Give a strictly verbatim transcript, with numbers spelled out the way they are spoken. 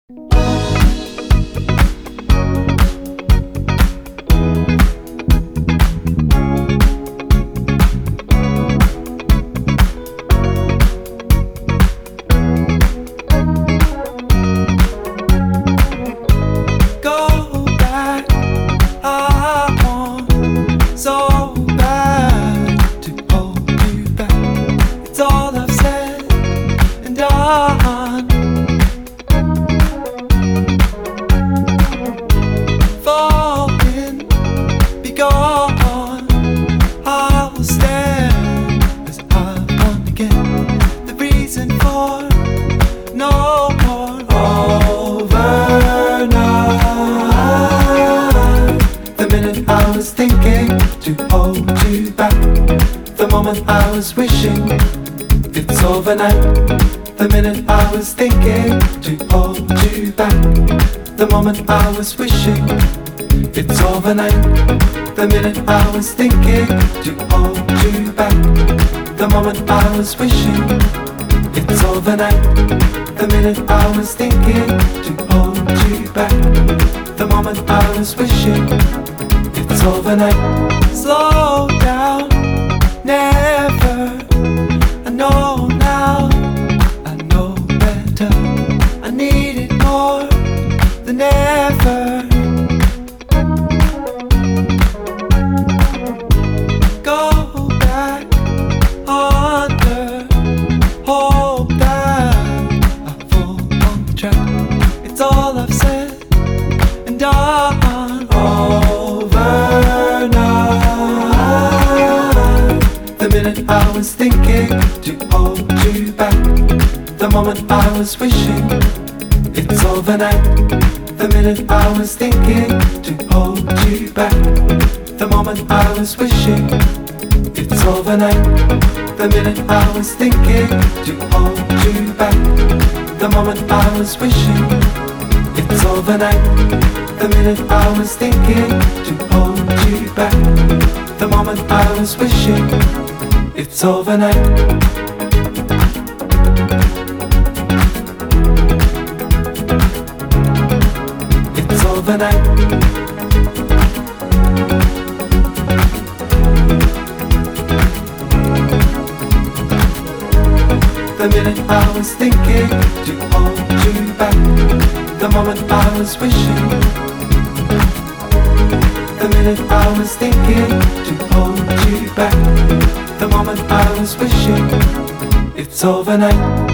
I was wishing it's overnight. The minute I was thinking to hold you back. The moment I was wishing it's overnight. The minute I was thinking to hold you back. The moment I was wishing it's overnight. The minute I was thinking to hold you back. The moment I was wishing it's overnight. Slow down. Never, I know now, I know better. I need it more than ever. Go back under, hope that I fall on the track. It's all I've said and done. Over now. The minute I was thinking to hold you back. The moment I was wishing it's overnight. The minute I was thinking to hold you back. The moment I was wishing it's overnight. The minute I was thinking to hold you back. The moment I was wishing it's overnight. The minute I was thinking to hold you back. The moment I was wishing it's overnight. It's overnight. The minute I was thinking to hold you back. The moment I was wishing. The minute I was thinking to hold you back. The moment I was wishing it's overnight.